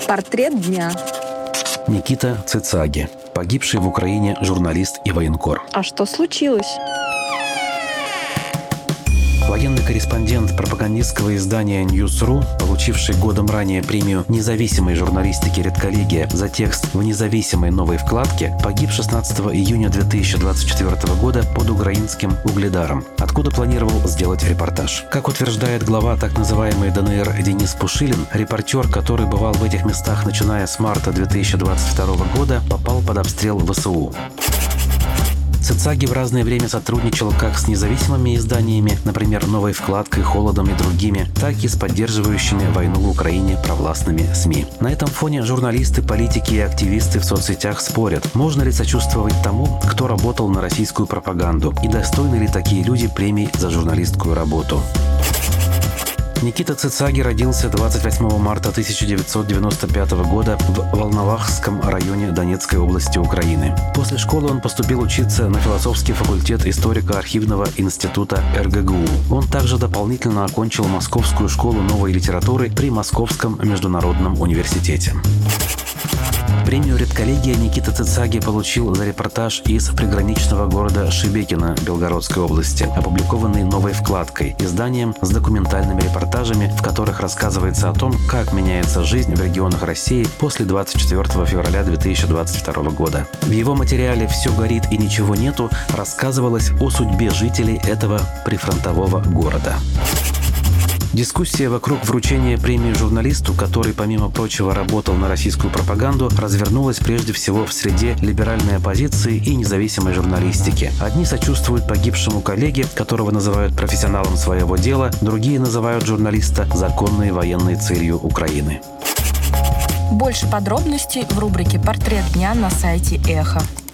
Портрет дня. Никита Цицаги, погибший в Украине журналист и военкор. А что случилось? Военный корреспондент пропагандистского издания News.ru, получивший годом ранее премию независимой журналистики «Редколлегия» за текст в независимой новой вкладке, погиб 16 июня 2024 года под украинским Угледаром, откуда планировал сделать репортаж. Как утверждает глава так называемой ДНР Денис Пушилин, репортер, который бывал в этих местах начиная с марта 2022 года, попал под обстрел ВСУ. Цицаги в разное время сотрудничал как с независимыми изданиями, например, «Новой вкладкой», «Холодом» и другими, так и с поддерживающими войну в Украине провластными СМИ. На этом фоне журналисты, политики и активисты в соцсетях спорят, можно ли сочувствовать тому, кто работал на российскую пропаганду, и достойны ли такие люди премий за журналистскую работу. Никита Цицаги родился 28 марта 1995 года в Волновахском районе Донецкой области Украины. После школы он поступил учиться на философский факультет историко-архивного института РГГУ. Он также дополнительно окончил Московскую школу новой литературы при Московском международном университете. Премию «Редколлегия» Никита Цицаги получил за репортаж из приграничного города Шебекино Белгородской области, опубликованный «Новой вкладкой», изданием с документальными репортажами, в которых рассказывается о том, как меняется жизнь в регионах России после 24 февраля 2022 года. В его материале «Все горит и ничего нету» рассказывалось о судьбе жителей этого прифронтового города. Дискуссия вокруг вручения премии журналисту, который, помимо прочего, работал на российскую пропаганду, развернулась прежде всего в среде либеральной оппозиции и независимой журналистики. Одни сочувствуют погибшему коллеге, которого называют профессионалом своего дела, другие называют журналиста законной военной целью Украины. Больше подробностей в рубрике «Портрет дня» на сайте Эхо.